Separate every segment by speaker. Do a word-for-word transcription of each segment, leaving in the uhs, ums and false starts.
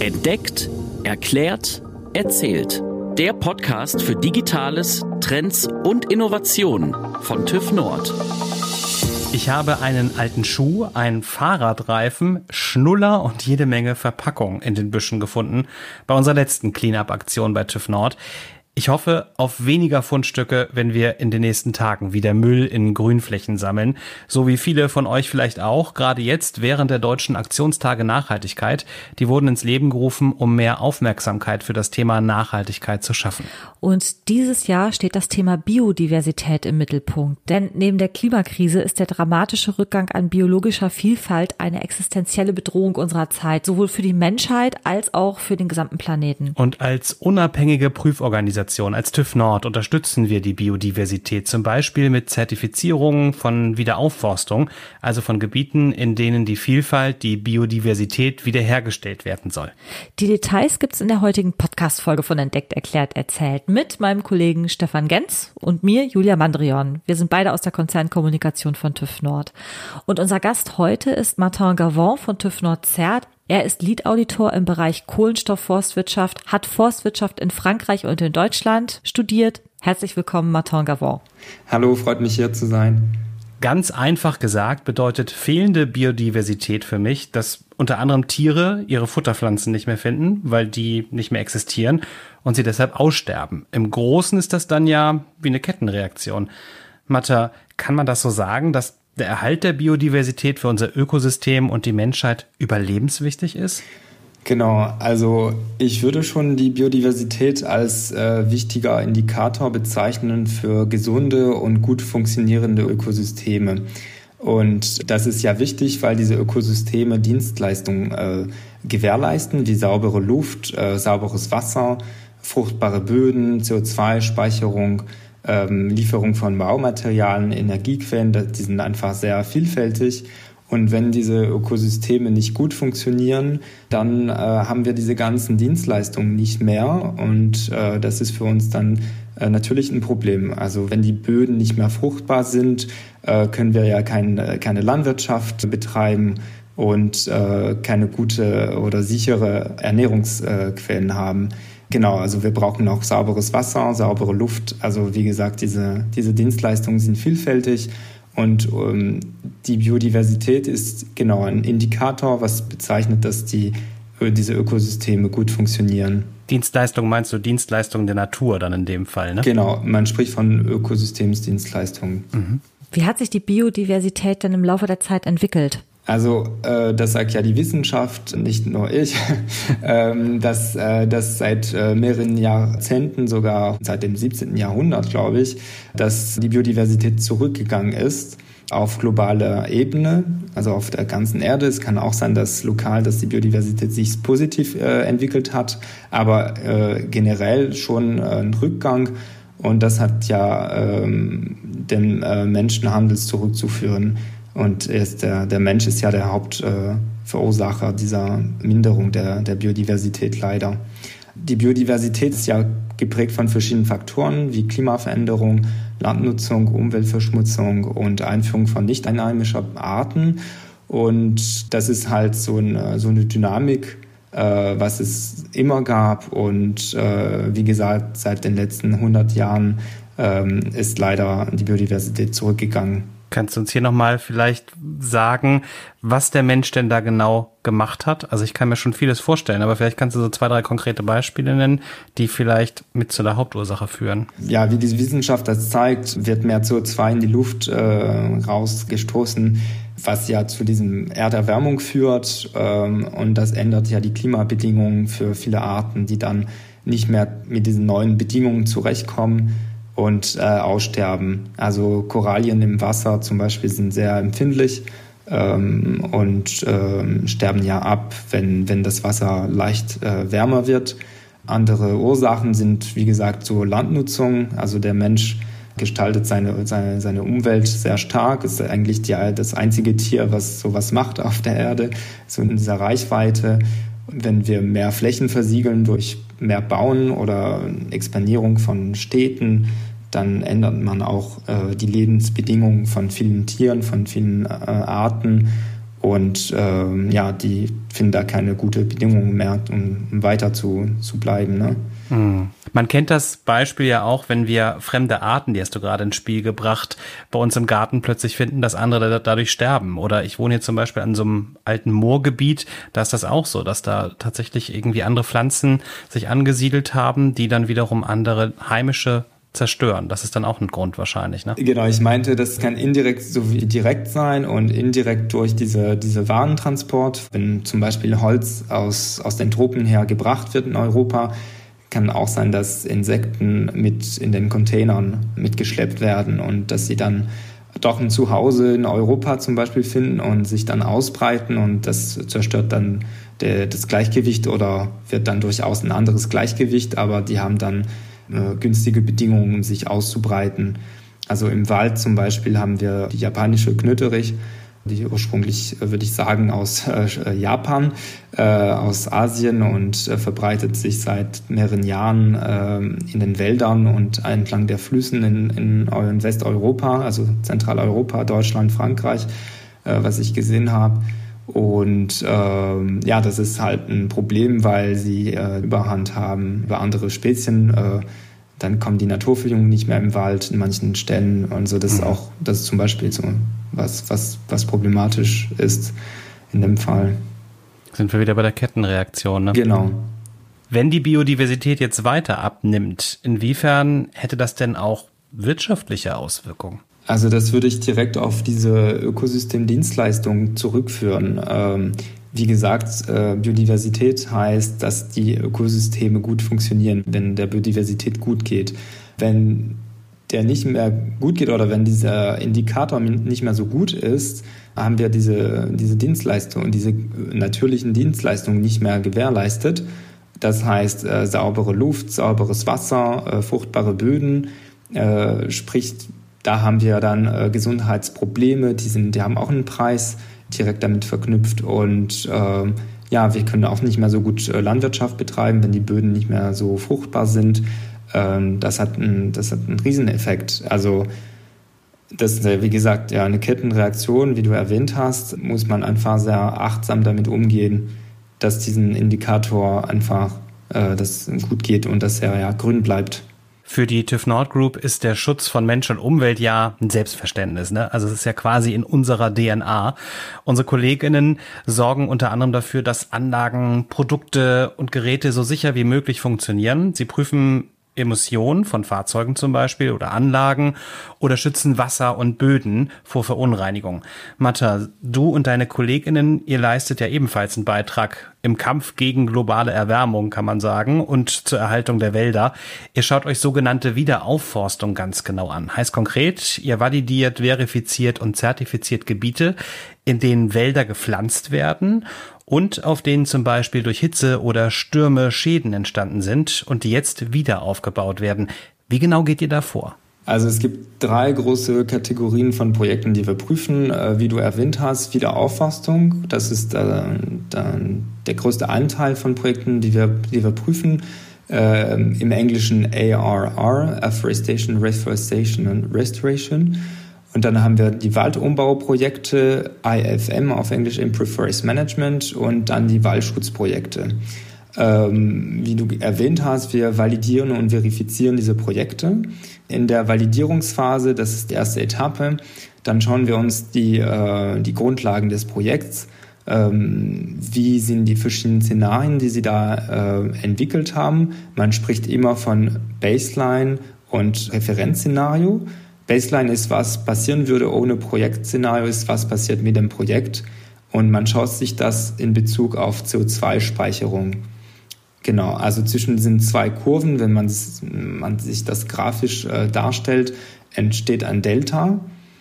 Speaker 1: Entdeckt, erklärt, erzählt. Der Podcast für Digitales, Trends und Innovationen von TÜV Nord.
Speaker 2: Ich habe einen alten Schuh, einen Fahrradreifen, Schnuller und jede Menge Verpackung in den Büschen gefunden bei unserer letzten Cleanup-Aktion bei TÜV Nord. Ich hoffe auf weniger Fundstücke, wenn wir in den nächsten Tagen wieder Müll in Grünflächen sammeln. So wie viele von euch vielleicht auch, gerade jetzt während der deutschen Aktionstage Nachhaltigkeit. Die wurden ins Leben gerufen, um mehr Aufmerksamkeit für das Thema Nachhaltigkeit zu schaffen.
Speaker 3: Und dieses Jahr steht das Thema Biodiversität im Mittelpunkt. Denn neben der Klimakrise ist der dramatische Rückgang an biologischer Vielfalt eine existenzielle Bedrohung unserer Zeit, sowohl für die Menschheit als auch für den gesamten Planeten.
Speaker 2: Und als unabhängige Prüforganisation als TÜV Nord unterstützen wir die Biodiversität zum Beispiel mit Zertifizierungen von Wiederaufforstung, also von Gebieten, in denen die Vielfalt, die Biodiversität wiederhergestellt werden soll.
Speaker 3: Die Details gibt's in der heutigen Podcast-Folge von Entdeckt, erklärt, erzählt mit meinem Kollegen Stefan Genz und mir, Julia Mandrion. Wir sind beide aus der Konzernkommunikation von TÜV Nord. Und unser Gast heute ist Martin Gavon von TÜV Nord-Zerrt. Er ist Lead-Auditor im Bereich Kohlenstoff-Forstwirtschaft, hat Forstwirtschaft in Frankreich und in Deutschland studiert. Herzlich willkommen, Martin Gavon.
Speaker 4: Hallo, freut mich hier zu sein.
Speaker 2: Ganz einfach gesagt bedeutet fehlende Biodiversität für mich, dass unter anderem Tiere ihre Futterpflanzen nicht mehr finden, weil die nicht mehr existieren und sie deshalb aussterben. Im Großen ist das dann ja wie eine Kettenreaktion. Matta, kann man das so sagen, dass der Erhalt der Biodiversität für unser Ökosystem und die Menschheit überlebenswichtig ist?
Speaker 4: Genau, also ich würde schon die Biodiversität als äh, wichtiger Indikator bezeichnen für gesunde und gut funktionierende Ökosysteme. Und das ist ja wichtig, weil diese Ökosysteme Dienstleistungen äh, gewährleisten, wie saubere Luft, äh, sauberes Wasser, fruchtbare Böden, C O zwei Speicherung, Ähm, Lieferung von Baumaterialien, Energiequellen, die sind einfach sehr vielfältig. Und wenn diese Ökosysteme nicht gut funktionieren, dann äh, haben wir diese ganzen Dienstleistungen nicht mehr. Und äh, das ist für uns dann äh, natürlich ein Problem. Also wenn die Böden nicht mehr fruchtbar sind, äh, können wir ja kein, keine Landwirtschaft betreiben und äh, keine gute oder sichere Ernährungsquellen haben. Genau, also wir brauchen auch sauberes Wasser, saubere Luft. Also wie gesagt, diese, diese Dienstleistungen sind vielfältig und ähm, die Biodiversität ist genau ein Indikator, was bezeichnet, dass die, diese Ökosysteme gut funktionieren.
Speaker 2: Dienstleistung meinst du Dienstleistungen der Natur dann in dem Fall, ne?
Speaker 4: Genau, man spricht von Ökosystemsdienstleistungen.
Speaker 2: Mhm.
Speaker 3: Wie hat sich die Biodiversität denn im Laufe der Zeit entwickelt?
Speaker 4: Also äh, das sagt ja die Wissenschaft, nicht nur ich, ähm, dass äh, das seit äh, mehreren Jahrzehnten, sogar seit dem siebzehnten Jahrhundert, glaube ich, dass die Biodiversität zurückgegangen ist auf globaler Ebene, also auf der ganzen Erde. Es kann auch sein, dass lokal, dass die Biodiversität sich positiv äh, entwickelt hat, aber äh, generell schon äh, ein Rückgang. Und das hat ja ähm, dem äh, Menschenhandel zurückzuführen. Und ist der, der Mensch ist ja der Hauptverursacher äh, dieser Minderung der, der Biodiversität leider. Die Biodiversität ist ja geprägt von verschiedenen Faktoren wie Klimaveränderung, Landnutzung, Umweltverschmutzung und Einführung von nicht einheimischer Arten. Und das ist halt so eine, so eine Dynamik, äh, was es immer gab. Und äh, wie gesagt, seit den letzten hundert Jahren äh, ist leider die Biodiversität zurückgegangen.
Speaker 2: Kannst du uns hier nochmal vielleicht sagen, was der Mensch denn da genau gemacht hat? Also ich kann mir schon vieles vorstellen, aber vielleicht kannst du so zwei, drei konkrete Beispiele nennen, die vielleicht mit zu der Hauptursache führen.
Speaker 4: Ja, wie die Wissenschaft das zeigt, wird mehr C O zwei in die Luft äh, rausgestoßen, was ja zu diesem Erderwärmung führt. Ähm, und das ändert ja die Klimabedingungen für viele Arten, die dann nicht mehr mit diesen neuen Bedingungen zurechtkommen und äh, aussterben. Also Korallien im Wasser zum Beispiel sind sehr empfindlich ähm, und ähm, sterben ja ab, wenn, wenn das Wasser leicht äh, wärmer wird. Andere Ursachen sind, wie gesagt, so Landnutzung. Also der Mensch gestaltet seine, seine, seine Umwelt sehr stark. Ist eigentlich die, das einzige Tier, was sowas macht auf der Erde, so in dieser Reichweite. Wenn wir mehr Flächen versiegeln durch mehr Bauen oder Expandierung von Städten, dann ändert man auch äh, die Lebensbedingungen von vielen Tieren, von vielen äh, Arten. Und ähm, ja, die finden da keine gute Bedingungen mehr, um, um weiter zu, zu bleiben. Ne?
Speaker 2: Hm. Man kennt das Beispiel ja auch, wenn wir fremde Arten, die hast du gerade ins Spiel gebracht, bei uns im Garten plötzlich finden, dass andere dadurch sterben. Oder ich wohne hier zum Beispiel an so einem alten Moorgebiet, da ist das auch so, dass da tatsächlich irgendwie andere Pflanzen sich angesiedelt haben, die dann wiederum andere heimische zerstören. Das ist dann auch ein Grund wahrscheinlich, ne?
Speaker 4: Genau, ich meinte, das kann indirekt sowie direkt sein und indirekt durch diese, diese Warentransport. Wenn zum Beispiel Holz aus, aus den Tropen her gebracht wird in Europa, kann auch sein, dass Insekten mit in den Containern mitgeschleppt werden und dass sie dann doch ein Zuhause in Europa zum Beispiel finden und sich dann ausbreiten und das zerstört dann der, das Gleichgewicht oder wird dann durchaus ein anderes Gleichgewicht, aber die haben dann äh, günstige Bedingungen, um sich auszubreiten. Also im Wald zum Beispiel haben wir die japanische Knöterich, die ursprünglich, würde ich sagen, aus äh, Japan, äh, aus Asien und äh, verbreitet sich seit mehreren Jahren äh, in den Wäldern und entlang der Flüssen in, in, in Westeuropa, also Zentraleuropa, Deutschland, Frankreich, äh, was ich gesehen habe. Und äh, ja, das ist halt ein Problem, weil sie äh, Überhand haben über andere Spezien. Äh, dann kommen die Naturverjüngungen nicht mehr im Wald in manchen Stellen und so. Das ist auch, das ist zum Beispiel so was, was, was problematisch ist in dem Fall.
Speaker 2: Sind wir wieder bei der Kettenreaktion, ne?
Speaker 4: Genau.
Speaker 2: Wenn die Biodiversität jetzt weiter abnimmt, inwiefern hätte das denn auch wirtschaftliche Auswirkungen?
Speaker 4: Also das würde ich direkt auf diese Ökosystemdienstleistung zurückführen. Ähm, wie gesagt, äh, Biodiversität heißt, dass die Ökosysteme gut funktionieren, wenn der Biodiversität gut geht. Wenn der nicht mehr gut geht oder wenn dieser Indikator nicht mehr so gut ist, haben wir diese, diese Dienstleistung, diese natürlichen Dienstleistungen nicht mehr gewährleistet. Das heißt, äh, saubere Luft, sauberes Wasser, äh, fruchtbare Böden, äh, sprich, da haben wir dann äh, Gesundheitsprobleme, die, sind, die haben auch einen Preis direkt damit verknüpft und äh, ja, wir können auch nicht mehr so gut äh, Landwirtschaft betreiben, wenn die Böden nicht mehr so fruchtbar sind. Ähm, das hat ein, das hat einen Rieseneffekt. Also das ist, wie gesagt, ja eine Kettenreaktion, wie du erwähnt hast, muss man einfach sehr achtsam damit umgehen, dass diesen Indikator einfach äh, das gut geht und dass er ja grün bleibt.
Speaker 2: Für die TÜV Nord Group ist der Schutz von Mensch und Umwelt ja ein Selbstverständnis, ne? Also es ist ja quasi in unserer D N A. Unsere KollegInnen sorgen unter anderem dafür, dass Anlagen, Produkte und Geräte so sicher wie möglich funktionieren. Sie prüfen Emissionen von Fahrzeugen zum Beispiel oder Anlagen oder schützen Wasser und Böden vor Verunreinigung. Matta, du und deine KollegInnen, ihr leistet ja ebenfalls einen Beitrag im Kampf gegen globale Erwärmung, kann man sagen, und zur Erhaltung der Wälder. Ihr schaut euch sogenannte Wiederaufforstung ganz genau an. Heißt konkret, ihr validiert, verifiziert und zertifiziert Gebiete, in denen Wälder gepflanzt werden und auf denen zum Beispiel durch Hitze oder Stürme Schäden entstanden sind und die jetzt wieder aufgebaut werden. Wie genau geht ihr da vor?
Speaker 4: Also es gibt drei große Kategorien von Projekten, die wir prüfen. Wie du erwähnt hast, Wiederaufforstung. Das ist äh, dann der größte Anteil von Projekten, die wir, die wir prüfen. Äh, Im Englischen A R R, Afforestation, Reforestation und Restoration. Und dann haben wir die Waldumbauprojekte, I F M auf Englisch, Improved Forest Management, und dann die Waldschutzprojekte. Ähm, wie du erwähnt hast, wir validieren und verifizieren diese Projekte. In der Validierungsphase, das ist die erste Etappe, dann schauen wir uns die, äh, die Grundlagen des Projekts, ähm, wie sind die verschiedenen Szenarien, die sie da äh, entwickelt haben. Man spricht immer von Baseline und Referenzszenario. Baseline ist, was passieren würde ohne Projektszenario, ist, was passiert mit dem Projekt. Und man schaut sich das in Bezug auf C O zwei Speicherung. Genau, also zwischen diesen zwei Kurven, wenn man, man sich das grafisch äh, darstellt, entsteht ein Delta.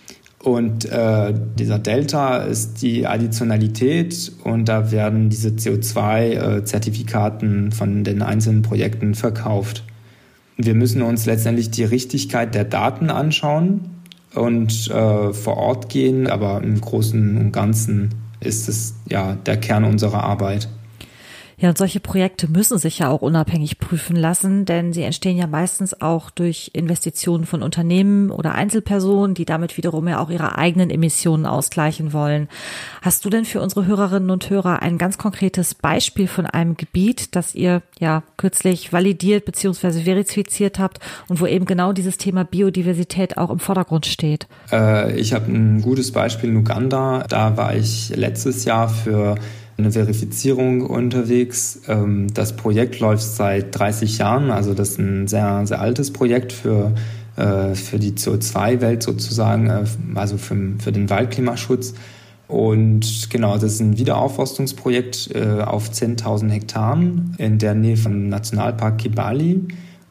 Speaker 4: Und äh, dieser Delta ist die Additionalität und da werden diese C O zwei Zertifikaten von den einzelnen Projekten verkauft. Wir müssen uns letztendlich die Richtigkeit der Daten anschauen und äh, vor Ort gehen, aber im Großen und Ganzen ist es ja der Kern unserer Arbeit.
Speaker 3: Ja, und solche Projekte müssen sich ja auch unabhängig prüfen lassen, denn sie entstehen ja meistens auch durch Investitionen von Unternehmen oder Einzelpersonen, die damit wiederum ja auch ihre eigenen Emissionen ausgleichen wollen. Hast du denn für unsere Hörerinnen und Hörer ein ganz konkretes Beispiel von einem Gebiet, das ihr ja kürzlich validiert bzw. verifiziert habt und wo eben genau dieses Thema Biodiversität auch im Vordergrund steht?
Speaker 4: Äh, ich habe ein gutes Beispiel in Uganda. Da war ich letztes Jahr für eine Verifizierung unterwegs. Das Projekt läuft seit dreißig Jahren, also das ist ein sehr, sehr altes Projekt für, für die C O zwei Welt sozusagen, also für, für den Waldklimaschutz. Und genau, das ist ein Wiederaufforstungsprojekt auf zehntausend Hektaren in der Nähe vom Nationalpark Kibale.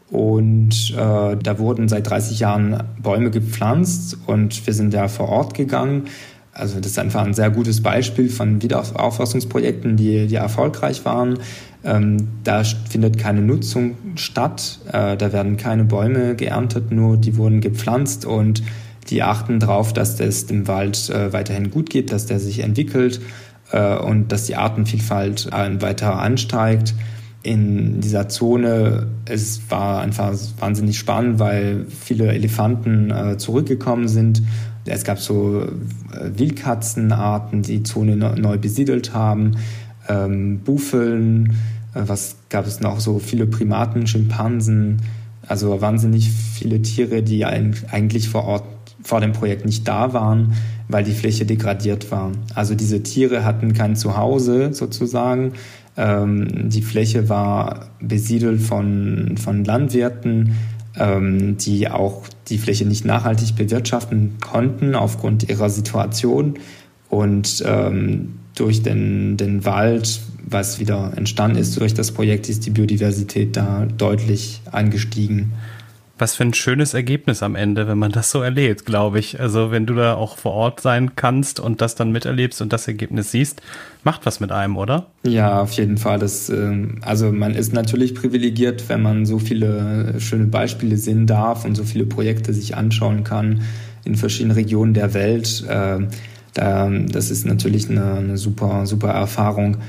Speaker 4: Und äh, da wurden seit dreißig Jahren Bäume gepflanzt und wir sind ja vor Ort gegangen. Also das ist einfach ein sehr gutes Beispiel von Wiederaufforstungsprojekten, die, die erfolgreich waren. Ähm, da findet keine Nutzung statt, äh, da werden keine Bäume geerntet, nur die wurden gepflanzt und die achten darauf, dass es dem Wald äh, weiterhin gut geht, dass der sich entwickelt äh, und dass die Artenvielfalt äh, weiter ansteigt. In dieser Zone, es war einfach wahnsinnig spannend, weil viele Elefanten äh, zurückgekommen sind. Es gab so äh, Wildkatzenarten, die die Zone no, neu besiedelt haben, ähm, Buffeln, äh, was gab es noch, so viele Primaten, Schimpansen, also wahnsinnig viele Tiere, die ein, eigentlich vor Ort, vor dem Projekt nicht da waren, weil die Fläche degradiert war. Also diese Tiere hatten kein Zuhause sozusagen. Ähm, die Fläche war besiedelt von, von Landwirten, ähm, die auch die Fläche nicht nachhaltig bewirtschaften konnten aufgrund ihrer Situation. Und ähm, durch den, den Wald, was wieder entstanden ist durch das Projekt, ist die Biodiversität da deutlich angestiegen.
Speaker 2: Was für ein schönes Ergebnis am Ende, wenn man das so erlebt, glaube ich. Also wenn du da auch vor Ort sein kannst und das dann miterlebst und das Ergebnis siehst, macht was mit einem, oder?
Speaker 4: Ja, auf jeden Fall. Das, also man ist natürlich privilegiert, wenn man so viele schöne Beispiele sehen darf und so viele Projekte sich anschauen kann in verschiedenen Regionen der Welt. Das ist natürlich eine, eine super, super Erfahrung.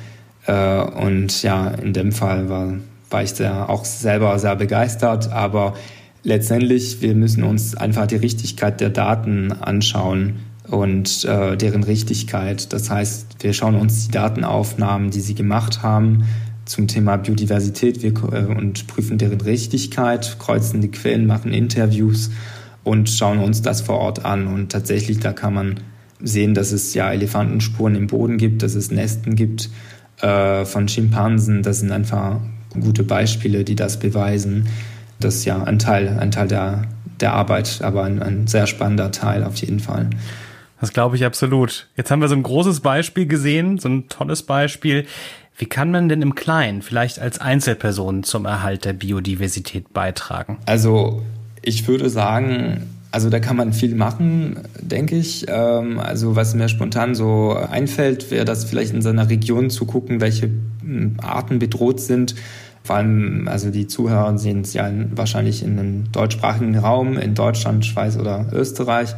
Speaker 4: Und ja, in dem Fall war, war ich sehr, auch selber sehr begeistert, aber letztendlich, wir müssen uns einfach die Richtigkeit der Daten anschauen und äh, deren Richtigkeit. Das heißt, wir schauen uns die Datenaufnahmen, die sie gemacht haben, zum Thema Biodiversität wir, äh, und prüfen deren Richtigkeit, kreuzen die Quellen, machen Interviews und schauen uns das vor Ort an. Und tatsächlich, da kann man sehen, dass es ja Elefantenspuren im Boden gibt, dass es Nesten gibt äh, von Schimpansen. Das sind einfach gute Beispiele, die das beweisen. Das ist ja ein Teil, ein Teil der, der Arbeit, aber ein, ein sehr spannender Teil auf jeden Fall.
Speaker 2: Das glaube ich absolut. Jetzt haben wir so ein großes Beispiel gesehen, so ein tolles Beispiel. Wie kann man denn im Kleinen, vielleicht als Einzelperson, zum Erhalt der Biodiversität beitragen?
Speaker 4: Also ich würde sagen, also da kann man viel machen, denke ich. Also was mir spontan so einfällt, wäre das vielleicht in seiner Region zu gucken, welche Arten bedroht sind. Vor allem, also die Zuhörer sehen es ja wahrscheinlich in einem deutschsprachigen Raum, in Deutschland, Schweiz oder Österreich.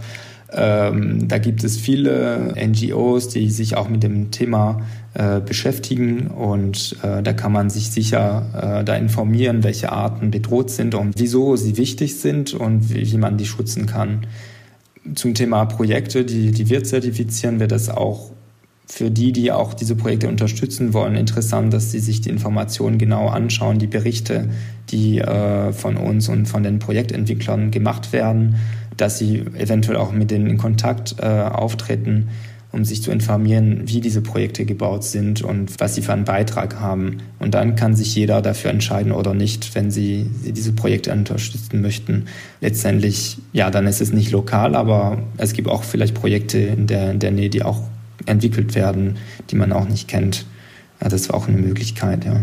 Speaker 4: Ähm, da gibt es viele N G Os, die sich auch mit dem Thema äh, beschäftigen und äh, da kann man sich sicher äh, da informieren, welche Arten bedroht sind und wieso sie wichtig sind und wie, wie man die schützen kann. Zum Thema Projekte, die, die wir zertifizieren, wird das auch für die, die auch diese Projekte unterstützen wollen, interessant, dass sie sich die Informationen genau anschauen, die Berichte, die äh, von uns und von den Projektentwicklern gemacht werden, dass sie eventuell auch mit denen in Kontakt äh, auftreten, um sich zu informieren, wie diese Projekte gebaut sind und was sie für einen Beitrag haben. Und dann kann sich jeder dafür entscheiden oder nicht, wenn sie, sie diese Projekte unterstützen möchten. Letztendlich, ja, dann ist es nicht lokal, aber es gibt auch vielleicht Projekte in der, in der Nähe, die auch entwickelt werden, die man auch nicht kennt. Ja, das war auch eine Möglichkeit, ja.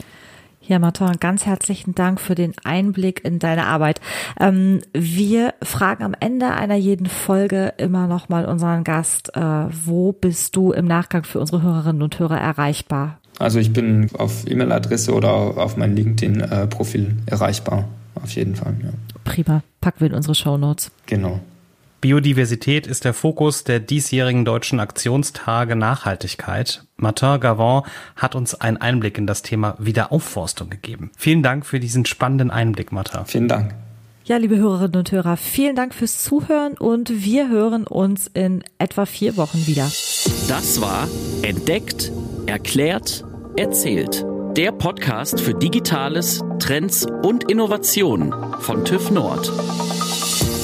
Speaker 3: Ja, Martin, ganz herzlichen Dank für den Einblick in deine Arbeit. Ähm, wir fragen am Ende einer jeden Folge immer noch mal unseren Gast, äh, wo bist du im Nachgang für unsere Hörerinnen und Hörer erreichbar?
Speaker 4: Also ich bin auf E-Mail-Adresse oder auf mein LinkedIn-Profil erreichbar, auf jeden Fall. Ja.
Speaker 3: Prima, packen wir in unsere Shownotes.
Speaker 4: Genau.
Speaker 2: Biodiversität ist der Fokus der diesjährigen Deutschen Aktionstage Nachhaltigkeit. Martin Gavant hat uns einen Einblick in das Thema Wiederaufforstung gegeben. Vielen Dank für diesen spannenden Einblick, Martin.
Speaker 4: Vielen Dank.
Speaker 3: Ja, liebe Hörerinnen und Hörer, vielen Dank fürs Zuhören und wir hören uns in etwa vier Wochen wieder.
Speaker 1: Das war Entdeckt, Erklärt, Erzählt. Der Podcast für Digitales, Trends und Innovationen von TÜV Nord.